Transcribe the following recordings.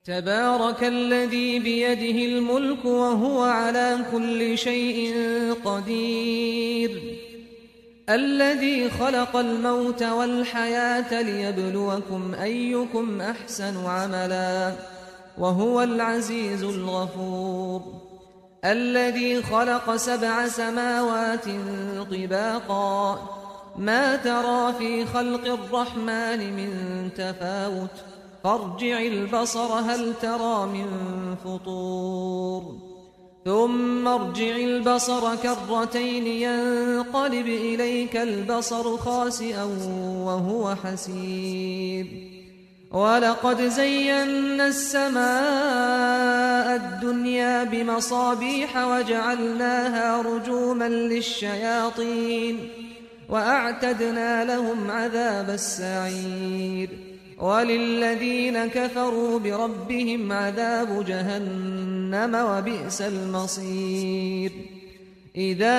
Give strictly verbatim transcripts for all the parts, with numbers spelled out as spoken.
تبارك الذي بيده الملك وهو على كل شيء قدير الذي خلق الموت والحياة ليبلوكم أيكم أحسن عملا وهو العزيز الغفور الذي خلق سبع سماوات طباقا ما ترى في خلق الرحمن من تفاوت فارجع البصر هل ترى من فطور ثم ارجع البصر كرتين ينقلب إليك البصر خاسئا وهو حسير ولقد زينا السماء الدنيا بمصابيح وجعلناها رجوما للشياطين وأعتدنا لهم عذاب السعير وللذين كفروا بربهم عذاب جهنم وبئس المصير إذا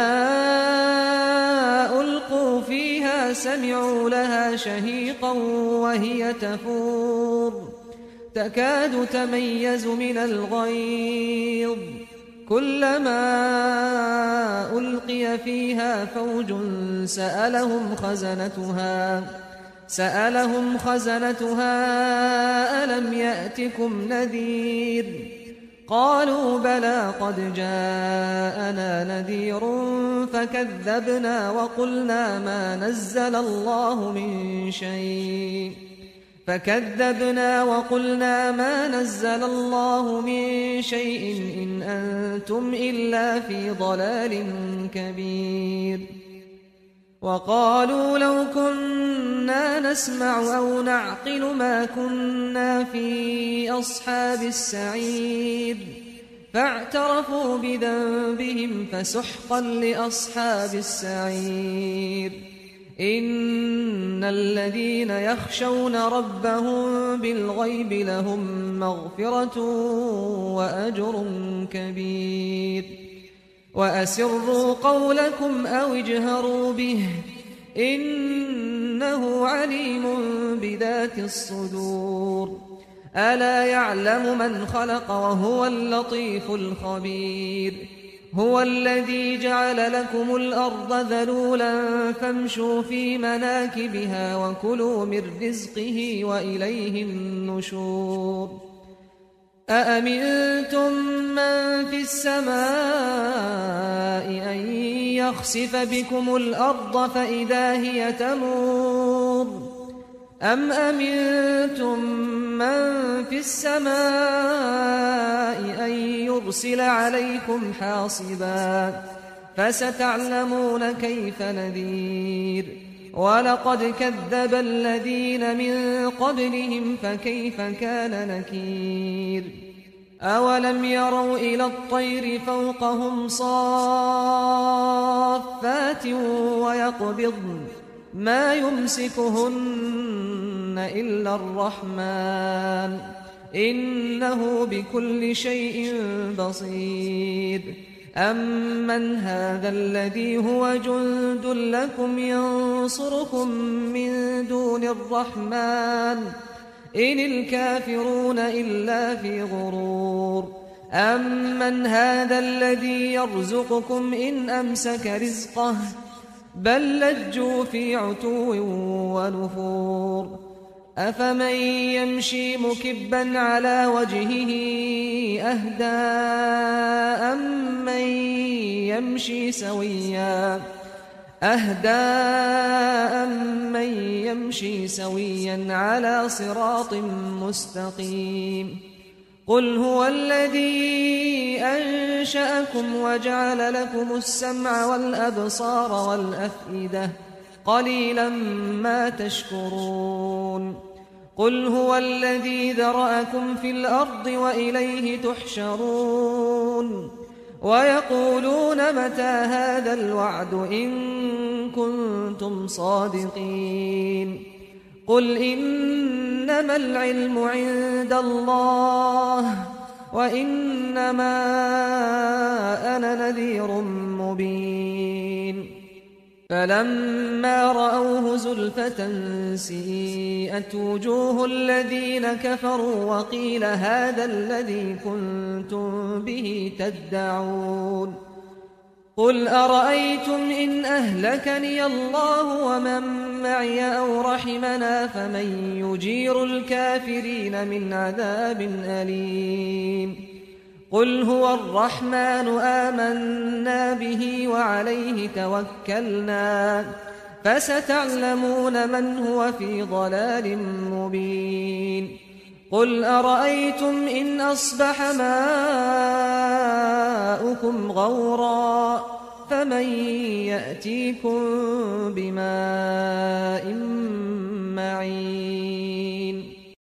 ألقوا فيها سمعوا لها شهيقا وهي تفور تكاد تميز من الغيظ كلما ألقي فيها فوج سألهم خزنتها سألهم خزنتها ألم يأتكم نذير قالوا بلى قد جاءنا نذير فكذبنا وقلنا ما نزل الله من شيء فكذبنا وقلنا ما نزل الله من شيء إن أنتم إلا في ضلال كبير وقالوا لو كنا نسمع أو نعقل ما كنا في أصحاب السعير فاعترفوا بذنبهم فسحقا لأصحاب السعير إن الذين يخشون ربهم بالغيب لهم مغفرة وأجر كبير وأسروا قولكم أو اجهروا به إنه عليم بذات الصدور ألا يعلم من خلق وهو اللطيف الخبير هو الذي جعل لكم الأرض ذلولا فامشوا في مناكبها وكلوا من رزقه وإليه النشور أأمنتم من في السماء أن يخسف بكم الأرض فإذا هي تمور أم أمنتم من في السماء أن يرسل عليكم حاصبا فستعلمون كيف نذير ولقد كذب الذين من قبلهم فكيف كان نكير أولم يروا إلى الطير فوقهم صافات ويقبضن ما يمسكهن إلا الرحمن إنه بكل شيء بصير أمن هذا الذي هو جند لكم ينصركم من دون الرحمن إن الكافرون إلا في غرور أمن هذا الذي يرزقكم إن أمسك رزقه بل لجوا في عتو ونفور أفمن يمشي مكبا على وجهه أهدى أمن يمشي سويا أهدى أمن يمشي سويا على صراط مستقيم قل هو الذي أنشأكم وجعل لكم السمع والأبصار والأفئدة قليلا ما تشكرون قل هو الذي ذرأكم في الأرض وإليه تحشرون ويقولون متى هذا الوعد إن كنتم صادقين قل إنما العلم عند الله وإنما أنا نذير مبين فلما رأوه زلفة سيئت وجوه الذين كفروا وقيل هذا الذي كنتم به تدعون قل أرأيتم إن أهلكني الله ومن معي أو رحمنا فمن يجير الكافرين من عذاب أليم قل هو الرحمن آمنا به وعليه توكلنا فستعلمون من هو في ضلال مبين قل أرأيتم إن أصبح ماؤكم غورا فمن يأتيكم بماء معين